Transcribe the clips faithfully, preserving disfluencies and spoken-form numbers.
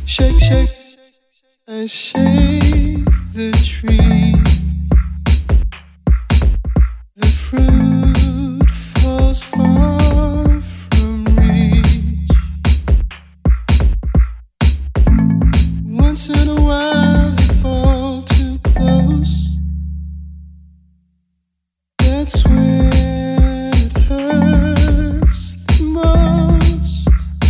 Shake, shake, I shake the tree. The fruit falls far from reach. Once in a while they fall too close. That's when it hurts the most.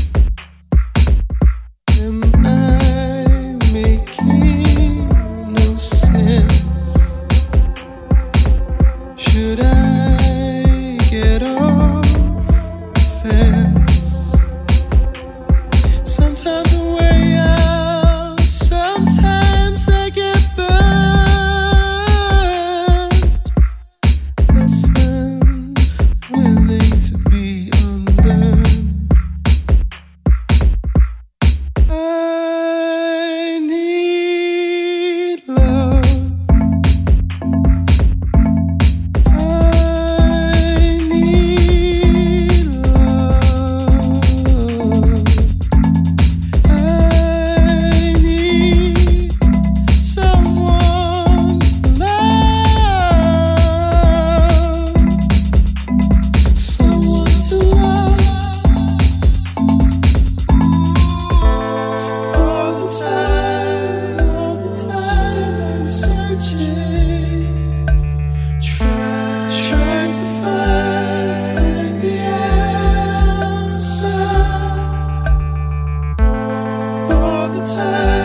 Am I making no sense? Should I get off the fence? Sometimes I'm way out, sometimes I get burned. Lessons willing to be unlearned. I need love. I need love. I need someone to love. Someone to love. All the time, all the time I'm searching, try- trying to find the answer. All the time.